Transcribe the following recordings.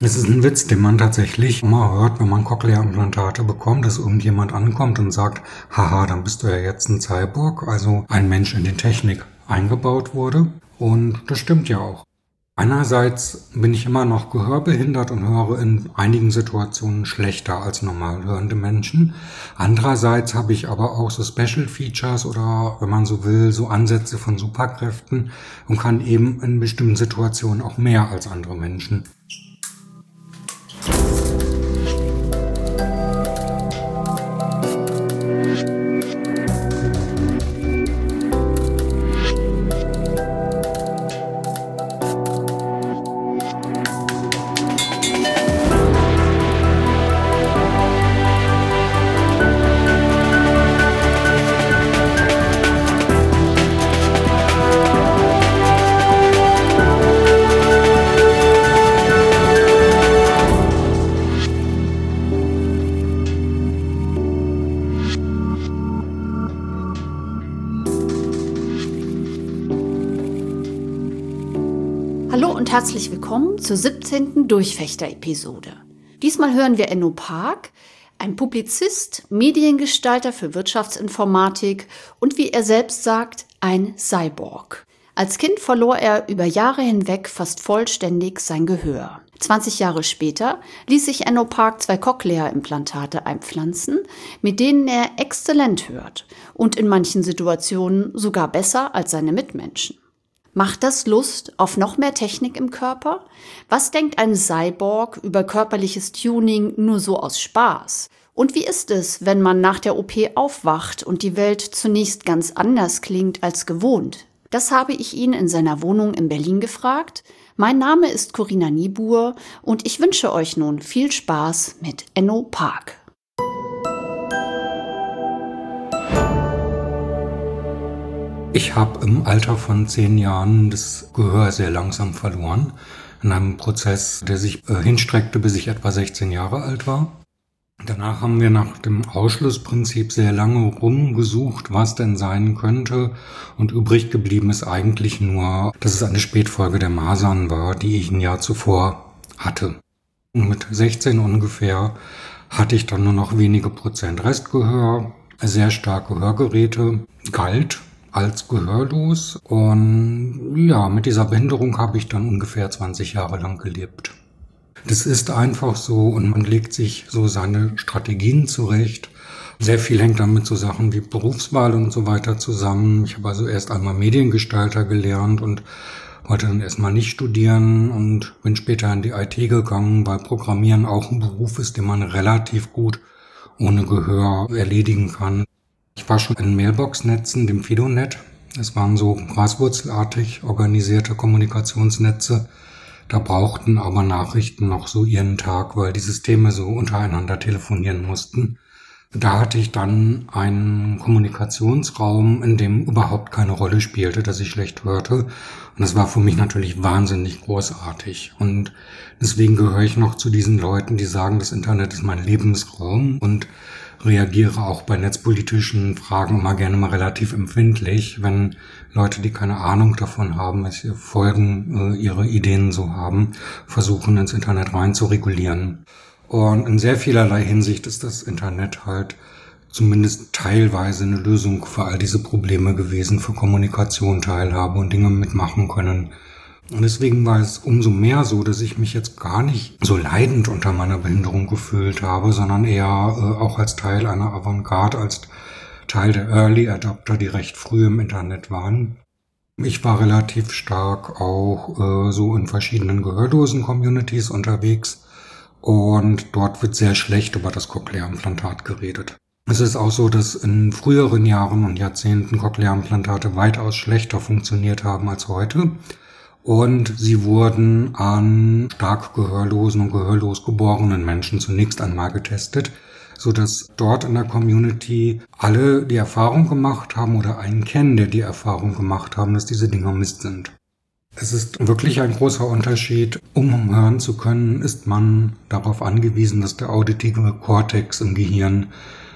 Es ist ein Witz, den man tatsächlich immer hört, wenn man Cochlea-Implantate bekommt, dass irgendjemand ankommt und sagt, haha, dann bist du ja jetzt ein Cyborg, also ein Mensch, in die Technik eingebaut wurde. Und das stimmt ja auch. Einerseits bin ich immer noch gehörbehindert und höre in einigen Situationen schlechter als normal hörende Menschen. Andererseits habe ich aber auch so Special Features oder, wenn man so will, so Ansätze von Superkräften und kann eben in bestimmten Situationen auch mehr als andere Menschen. Hallo und herzlich willkommen zur 17. Durchfechter-Episode. Diesmal hören wir Enno Park, ein Publizist, Mediengestalter für Wirtschaftsinformatik und, wie er selbst sagt, ein Cyborg. Als Kind verlor er über Jahre hinweg fast vollständig sein Gehör. 20 Jahre später ließ sich Enno Park 2 Cochlea-Implantate einpflanzen, mit denen er exzellent hört und in manchen Situationen sogar besser als seine Mitmenschen. Macht das Lust auf noch mehr Technik im Körper? Was denkt ein Cyborg über körperliches Tuning nur so aus Spaß? Und wie ist es, wenn man nach der OP aufwacht und die Welt zunächst ganz anders klingt als gewohnt? Das habe ich ihn in seiner Wohnung in Berlin gefragt. Mein Name ist Corinna Niebuhr und ich wünsche euch nun viel Spaß mit Enno Park. Ich habe im Alter von 10 Jahren das Gehör sehr langsam verloren. In einem Prozess, der sich hinstreckte, bis ich etwa 16 Jahre alt war. Danach haben wir nach dem Ausschlussprinzip sehr lange rumgesucht, was denn sein könnte. Und übrig geblieben ist eigentlich nur, dass es eine Spätfolge der Masern war, die ich ein Jahr zuvor hatte. Und mit 16 ungefähr hatte ich dann nur noch wenige Prozent Restgehör, sehr starke Hörgeräte, galt als gehörlos, und ja, mit dieser Behinderung habe ich dann ungefähr 20 Jahre lang gelebt. Das ist einfach so und man legt sich so seine Strategien zurecht. Sehr viel hängt dann mit so Sachen wie Berufswahl und so weiter zusammen. Ich habe also erst einmal Mediengestalter gelernt und wollte dann erstmal nicht studieren und bin später in die IT gegangen, weil Programmieren auch ein Beruf ist, den man relativ gut ohne Gehör erledigen kann. Ich war schon in Mailbox-Netzen, dem FidoNet. Es waren so graswurzelartig organisierte Kommunikationsnetze. Da brauchten aber Nachrichten noch so ihren Tag, weil die Systeme so untereinander telefonieren mussten. Da hatte ich dann einen Kommunikationsraum, in dem überhaupt keine Rolle spielte, dass ich schlecht hörte. Und das war für mich natürlich wahnsinnig großartig. Und deswegen gehöre ich noch zu diesen Leuten, die sagen, das Internet ist mein Lebensraum, und reagiere auch bei netzpolitischen Fragen immer gerne mal relativ empfindlich, wenn Leute, die keine Ahnung davon haben, welche Folgen ihre Ideen so haben, versuchen, ins Internet rein zu regulieren. Und in sehr vielerlei Hinsicht ist das Internet halt zumindest teilweise eine Lösung für all diese Probleme gewesen, für Kommunikation, Teilhabe und Dinge mitmachen können. Und deswegen war es umso mehr so, dass ich mich jetzt gar nicht so leidend unter meiner Behinderung gefühlt habe, sondern eher auch als Teil einer Avantgarde, als Teil der Early Adopter, die recht früh im Internet waren. Ich war relativ stark auch so in verschiedenen Gehörlosen-Communities unterwegs, und dort wird sehr schlecht über das Cochlea-Implantat geredet. Es ist auch so, dass in früheren Jahren und Jahrzehnten Cochlea-Implantate weitaus schlechter funktioniert haben als heute. Und sie wurden an stark gehörlosen und gehörlos geborenen Menschen zunächst einmal getestet, so dass dort in der Community alle die Erfahrung gemacht haben oder einen kennen, der die Erfahrung gemacht haben, dass diese Dinger Mist sind. Es ist wirklich ein großer Unterschied. Um hören zu können, ist man darauf angewiesen, dass der auditive Kortex im Gehirn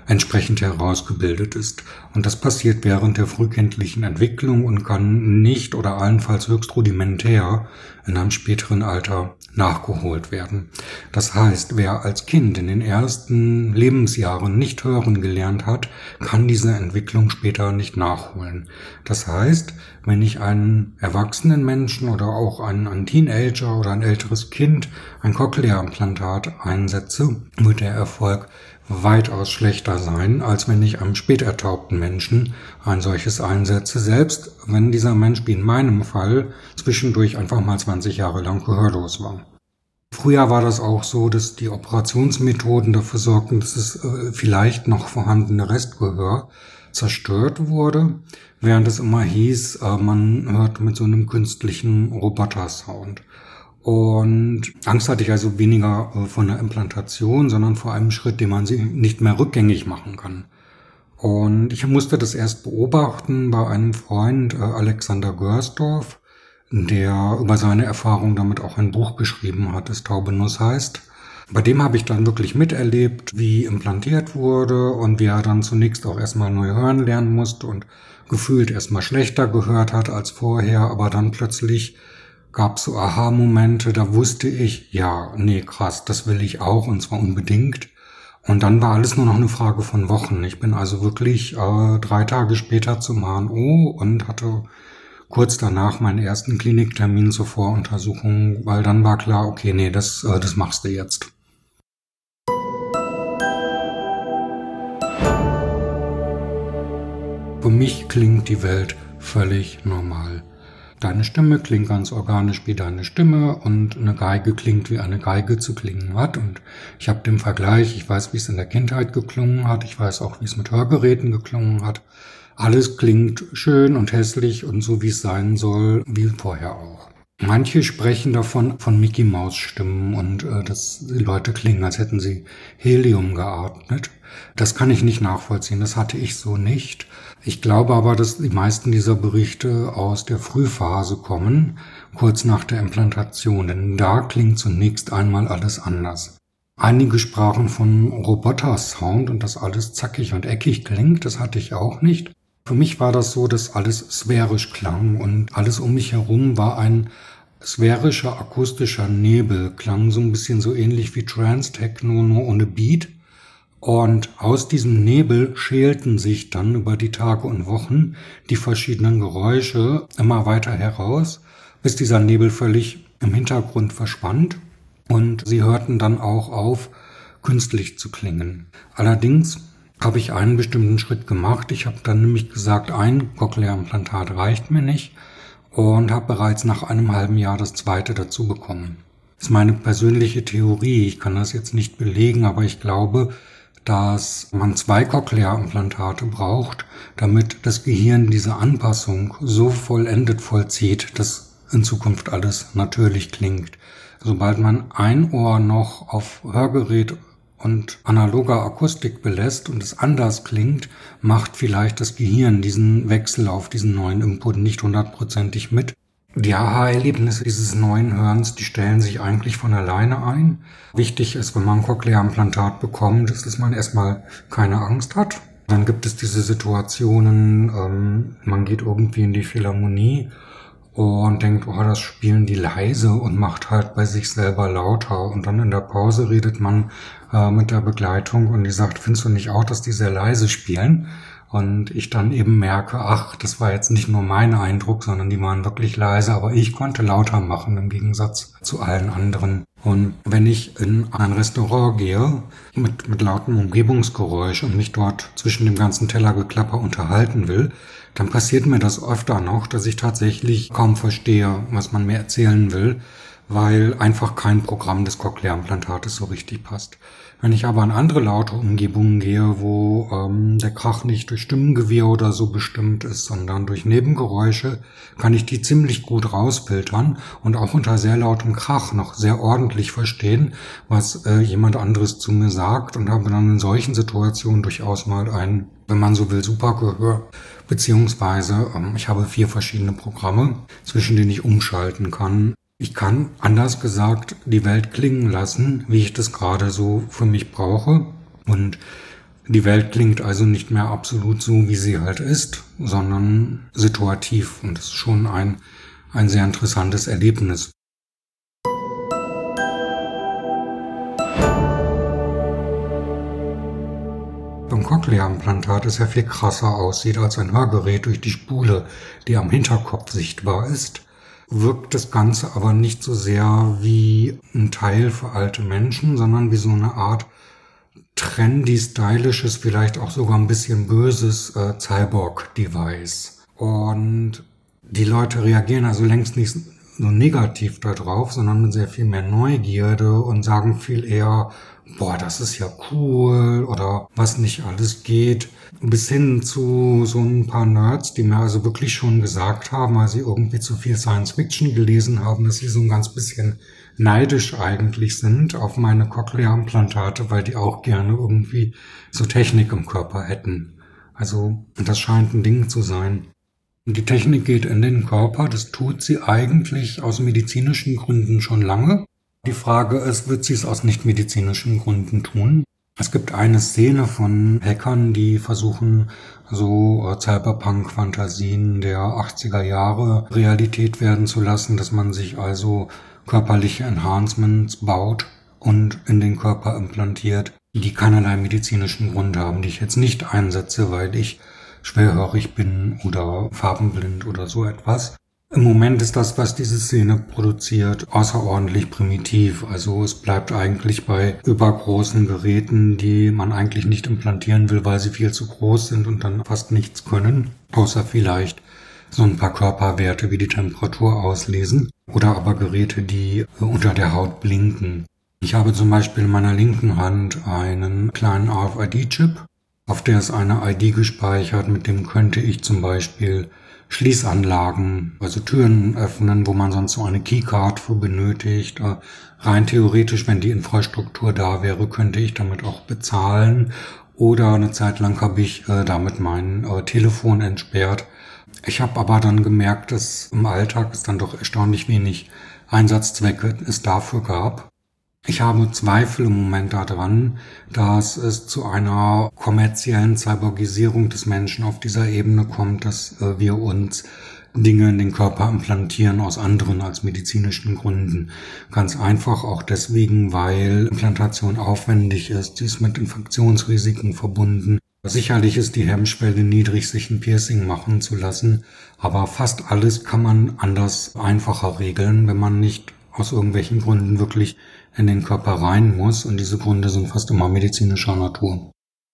entsprechend herausgebildet ist. Und das passiert während der frühkindlichen Entwicklung und kann nicht oder allenfalls höchst rudimentär in einem späteren Alter nachgeholt werden. Das heißt, wer als Kind in den ersten Lebensjahren nicht hören gelernt hat, kann diese Entwicklung später nicht nachholen. Das heißt, wenn ich einen erwachsenen Menschen oder auch einen Teenager oder ein älteres Kind ein Cochlea-Implantat einsetze, wird der Erfolg weitaus schlechter sein, als wenn ich einem spätertaubten Menschen ein solches einsetze, selbst wenn dieser Mensch, wie in meinem Fall, zwischendurch einfach mal 20 Jahre lang gehörlos war. Früher war das auch so, dass die Operationsmethoden dafür sorgten, dass das vielleicht noch vorhandene Restgehör zerstört wurde, während es immer hieß, man hört mit so einem künstlichen Robotersound. Und Angst hatte ich also weniger von der Implantation, sondern vor einem Schritt, den man sie nicht mehr rückgängig machen kann. Und ich musste das erst beobachten bei einem Freund, Alexander Görsdorf, der über seine Erfahrung damit auch ein Buch geschrieben hat, das Taube Nuss heißt. Bei dem habe ich dann wirklich miterlebt, wie implantiert wurde und wie er dann zunächst auch erstmal neu hören lernen musste und gefühlt erstmal schlechter gehört hat als vorher, aber dann plötzlich gab es so Aha-Momente, da wusste ich, ja, nee, krass, das will ich auch und zwar unbedingt. Und dann war alles nur noch eine Frage von Wochen. Ich bin also wirklich 3 Tage später zum HNO und hatte kurz danach meinen ersten Kliniktermin zur Voruntersuchung, weil dann war klar, okay, nee, das machst du jetzt. Für mich klingt die Welt völlig normal. Deine Stimme klingt ganz organisch wie deine Stimme und eine Geige klingt, wie eine Geige zu klingen hat. Und ich habe den Vergleich, ich weiß, wie es in der Kindheit geklungen hat, ich weiß auch, wie es mit Hörgeräten geklungen hat. Alles klingt schön und hässlich und so, wie es sein soll, wie vorher auch. Manche sprechen davon von Mickey-Maus-Stimmen und dass die Leute klingen, als hätten sie Helium geatmet. Das kann ich nicht nachvollziehen, das hatte ich so nicht. Ich glaube aber, dass die meisten dieser Berichte aus der Frühphase kommen, kurz nach der Implantation, denn da klingt zunächst einmal alles anders. Einige sprachen von Roboter-Sound und dass alles zackig und eckig klingt, das hatte ich auch nicht. Für mich war das so, dass alles sphärisch klang und alles um mich herum war ein sphärischer akustischer Nebel, klang so ein bisschen so ähnlich wie Trance-Techno, nur ohne Beat. Und aus diesem Nebel schälten sich dann über die Tage und Wochen die verschiedenen Geräusche immer weiter heraus, bis dieser Nebel völlig im Hintergrund verschwand und sie hörten dann auch auf, künstlich zu klingen. Allerdings habe ich einen bestimmten Schritt gemacht. Ich habe dann nämlich gesagt, ein Cochlea-Implantat reicht mir nicht und habe bereits nach einem halben Jahr das zweite dazu bekommen. Das ist meine persönliche Theorie. Ich kann das jetzt nicht belegen, aber ich glaube, dass man 2 Cochlea-Implantate braucht, damit das Gehirn diese Anpassung so vollendet vollzieht, dass in Zukunft alles natürlich klingt. Sobald man ein Ohr noch auf Hörgerät und analoger Akustik belässt und es anders klingt, macht vielleicht das Gehirn diesen Wechsel auf diesen neuen Input nicht 100%ig mit. Die Aha-Erlebnisse dieses neuen Hörens, die stellen sich eigentlich von alleine ein. Wichtig ist, wenn man ein Cochlea-Implantat bekommt, ist, dass man erstmal keine Angst hat. Dann gibt es diese Situationen, man geht irgendwie in die Philharmonie und denkt, oh, das spielen die leise und macht halt bei sich selber lauter. Und dann in der Pause redet man mit der Begleitung und die sagt, findest du nicht auch, dass die sehr leise spielen? Und ich dann eben merke, ach, das war jetzt nicht nur mein Eindruck, sondern die waren wirklich leise, aber ich konnte lauter machen im Gegensatz zu allen anderen. Und wenn ich in ein Restaurant gehe mit lautem Umgebungsgeräusch und mich dort zwischen dem ganzen Tellergeklapper unterhalten will, dann passiert mir das öfter noch, dass ich tatsächlich kaum verstehe, was man mir erzählen will, weil einfach kein Programm des Cochlea-Implantates so richtig passt. Wenn ich aber in andere laute Umgebungen gehe, wo der Krach nicht durch Stimmengewirr oder so bestimmt ist, sondern durch Nebengeräusche, kann ich die ziemlich gut rausfiltern und auch unter sehr lautem Krach noch sehr ordentlich verstehen, was jemand anderes zu mir sagt und habe dann in solchen Situationen durchaus mal ein, wenn man so will, super Gehör. Beziehungsweise ich habe 4 verschiedene Programme, zwischen denen ich umschalten kann. Ich kann, anders gesagt, die Welt klingen lassen, wie ich das gerade so für mich brauche. Und Die Welt klingt also nicht mehr absolut so, wie sie halt ist, sondern situativ. Und das ist schon ein sehr interessantes Erlebnis. Beim Cochlea-Implantat es ja viel krasser aussieht als ein Hörgerät durch die Spule, die am Hinterkopf sichtbar ist, wirkt das Ganze aber nicht so sehr wie ein Teil für alte Menschen, sondern wie so eine Art trendy, stylisches, vielleicht auch sogar ein bisschen böses Cyborg-Device. Und die Leute reagieren also längst nicht so negativ darauf, sondern mit sehr viel mehr Neugierde und sagen viel eher, boah, das ist ja cool oder was nicht alles geht. Bis hin zu so ein paar Nerds, die mir also wirklich schon gesagt haben, als sie irgendwie zu viel Science-Fiction gelesen haben, dass sie so ein ganz bisschen neidisch eigentlich sind auf meine Cochlea-Implantate, weil die auch gerne irgendwie so Technik im Körper hätten. Also das scheint ein Ding zu sein. Und die Technik geht in den Körper, das tut sie eigentlich aus medizinischen Gründen schon lange. Die Frage ist, wird sie es aus nicht-medizinischen Gründen tun? Es gibt eine Szene von Hackern, die versuchen, so Cyberpunk-Fantasien der 80er Jahre Realität werden zu lassen, dass man sich also körperliche Enhancements baut und in den Körper implantiert, die keinerlei medizinischen Grund haben, die ich jetzt nicht einsetze, weil ich schwerhörig bin oder farbenblind oder so etwas. Im Moment ist das, was diese Szene produziert, außerordentlich primitiv. Also es bleibt eigentlich bei übergroßen Geräten, die man eigentlich nicht implantieren will, weil sie viel zu groß sind und dann fast nichts können, außer vielleicht so ein paar Körperwerte wie die Temperatur auslesen oder aber Geräte, die unter der Haut blinken. Ich habe zum Beispiel in meiner linken Hand einen kleinen RFID-Chip, auf der ist eine ID gespeichert, mit dem könnte ich zum Beispiel Schließanlagen, also Türen öffnen, wo man sonst so eine Keycard für benötigt. Rein theoretisch, wenn die Infrastruktur da wäre, könnte ich damit auch bezahlen. Oder eine Zeit lang habe ich damit mein Telefon entsperrt. Ich habe aber dann gemerkt, dass im Alltag es dann doch erstaunlich wenig Einsatzzwecke es dafür gab. Ich habe Zweifel im Moment daran, dass es zu einer kommerziellen Cyborgisierung des Menschen auf dieser Ebene kommt, dass wir uns Dinge in den Körper implantieren aus anderen als medizinischen Gründen. Ganz einfach auch deswegen, weil Implantation aufwendig ist, sie ist mit Infektionsrisiken verbunden. Sicherlich ist die Hemmschwelle niedrig, sich ein Piercing machen zu lassen, aber fast alles kann man anders einfacher regeln, wenn man nicht aus irgendwelchen Gründen wirklich in den Körper rein muss, und diese Gründe sind fast immer medizinischer Natur.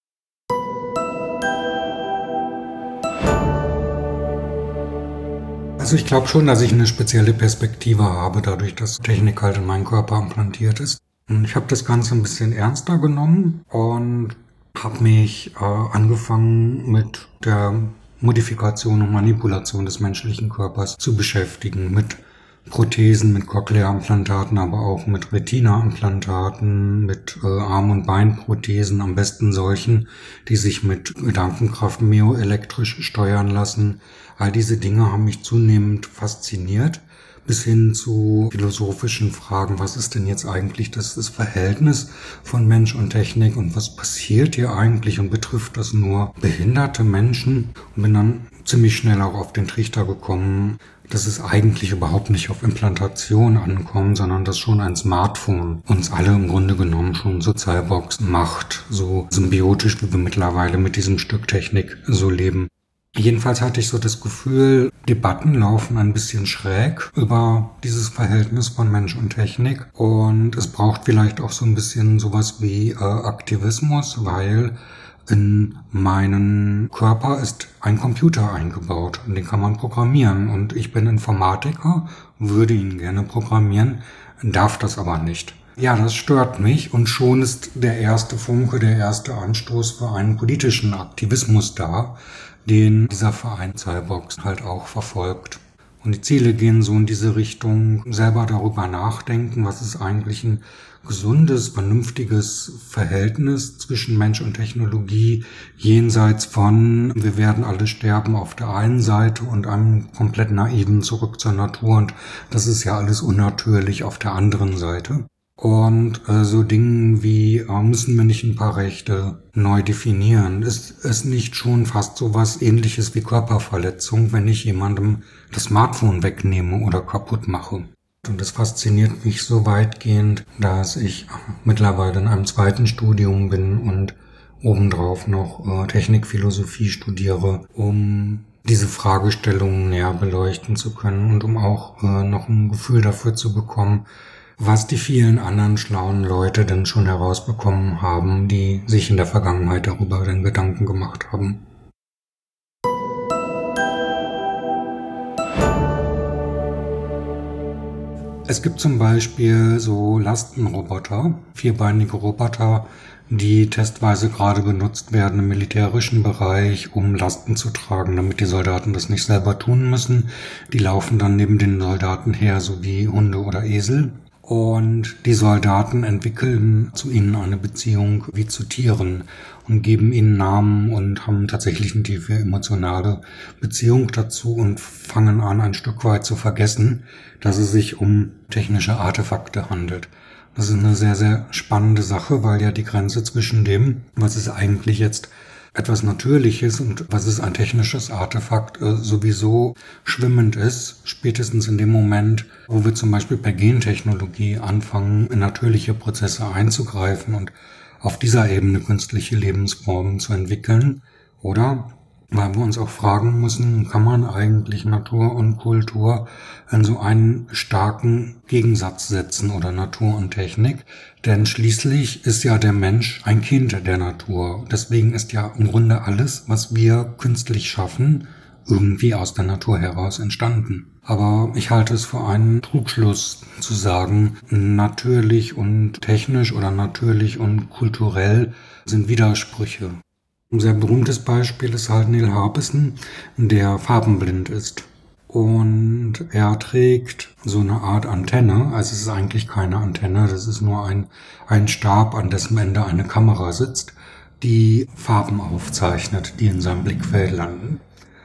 Also ich glaube schon, dass ich eine spezielle Perspektive habe, dadurch, dass Technik halt in meinen Körper implantiert ist. Und ich habe das Ganze ein bisschen ernster genommen und habe mich angefangen mit der Modifikation und Manipulation des menschlichen Körpers zu beschäftigen, mit Prothesen, mit Cochlea-Implantaten, aber auch mit Retina-Implantaten, mit Arm- und Beinprothesen, am besten solchen, die sich mit Gedankenkraft myoelektrisch steuern lassen. All diese Dinge haben mich zunehmend fasziniert, bis hin zu philosophischen Fragen, was ist denn jetzt eigentlich das Verhältnis von Mensch und Technik und was passiert hier eigentlich und betrifft das nur behinderte Menschen? Und bin dann ziemlich schnell auch auf den Trichter gekommen, dass es eigentlich überhaupt nicht auf Implantation ankommt, sondern dass schon ein Smartphone uns alle im Grunde genommen schon so Cyborgs macht, so symbiotisch, wie wir mittlerweile mit diesem Stück Technik so leben. Jedenfalls hatte ich so das Gefühl, Debatten laufen ein bisschen schräg über dieses Verhältnis von Mensch und Technik, und es braucht vielleicht auch so ein bisschen sowas wie Aktivismus, weil in meinen Körper ist ein Computer eingebaut und den kann man programmieren, und ich bin Informatiker, würde ihn gerne programmieren, darf das aber nicht. Ja, das stört mich, und schon ist der erste Funke, der erste Anstoß für einen politischen Aktivismus da, den dieser Verein Cyborgs halt auch verfolgt. Und die Ziele gehen so in diese Richtung, selber darüber nachdenken, was ist eigentlich ein gesundes, vernünftiges Verhältnis zwischen Mensch und Technologie, jenseits von wir werden alle sterben auf der einen Seite und einem komplett naiven zurück zur Natur, und das ist ja alles unnatürlich auf der anderen Seite. Und so Dingen wie, müssen wir nicht ein paar Rechte neu definieren? Ist es nicht schon fast so was Ähnliches wie Körperverletzung, wenn ich jemandem das Smartphone wegnehme oder kaputt mache? Und das fasziniert mich so weitgehend, dass ich mittlerweile in einem zweiten Studium bin und obendrauf noch Technikphilosophie studiere, um diese Fragestellungen näher beleuchten zu können und um auch noch ein Gefühl dafür zu bekommen, was die vielen anderen schlauen Leute denn schon herausbekommen haben, die sich in der Vergangenheit darüber den Gedanken gemacht haben. Es gibt zum Beispiel so Lastenroboter, vierbeinige Roboter, die testweise gerade benutzt werden im militärischen Bereich, um Lasten zu tragen, damit die Soldaten das nicht selber tun müssen. Die laufen dann neben den Soldaten her, so wie Hunde oder Esel. Und die Soldaten entwickeln zu ihnen eine Beziehung wie zu Tieren und geben ihnen Namen und haben tatsächlich eine tiefe emotionale Beziehung dazu und fangen an, ein Stück weit zu vergessen, dass es sich um technische Artefakte handelt. Das ist eine sehr, sehr spannende Sache, weil ja die Grenze zwischen dem, was ist eigentlich jetzt etwas Natürliches und was ist ein technisches Artefakt, sowieso schwimmend ist, spätestens in dem Moment, wo wir zum Beispiel per Gentechnologie anfangen, in natürliche Prozesse einzugreifen und auf dieser Ebene künstliche Lebensformen zu entwickeln, oder? Weil wir uns auch fragen müssen, kann man eigentlich Natur und Kultur in so einen starken Gegensatz setzen oder Natur und Technik? Denn schließlich ist ja der Mensch ein Kind der Natur. Deswegen ist ja im Grunde alles, was wir künstlich schaffen, irgendwie aus der Natur heraus entstanden. Aber ich halte es für einen Trugschluss zu sagen, natürlich und technisch oder natürlich und kulturell sind Widersprüche. Ein sehr berühmtes Beispiel ist halt Neil Harbisson, der farbenblind ist. Und er trägt so eine Art Antenne, also es ist eigentlich keine Antenne, das ist nur ein Stab, an dessen Ende eine Kamera sitzt, die Farben aufzeichnet, die in seinem Blickfeld landen.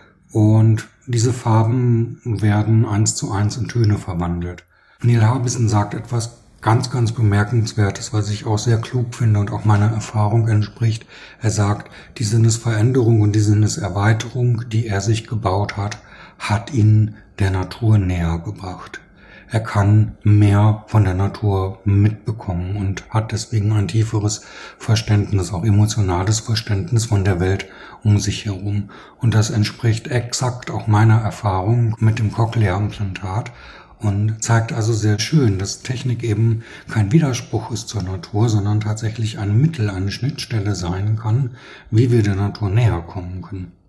Und diese Farben werden 1:1 in Töne verwandelt. Neil Harbisson sagt etwas ganz, ganz Bemerkenswertes, was ich auch sehr klug finde und auch meiner Erfahrung entspricht. Er sagt, die Sinnesveränderung und die Sinneserweiterung, die er sich gebaut hat, hat ihn der Natur näher gebracht. Er kann mehr von der Natur mitbekommen und hat deswegen ein tieferes Verständnis, auch emotionales Verständnis von der Welt um sich herum. Und das entspricht exakt auch meiner Erfahrung mit dem Cochlea-Implantat und zeigt also sehr schön, dass Technik eben kein Widerspruch ist zur Natur, sondern tatsächlich ein Mittel, eine Schnittstelle sein kann, wie wir der Natur näher kommen können.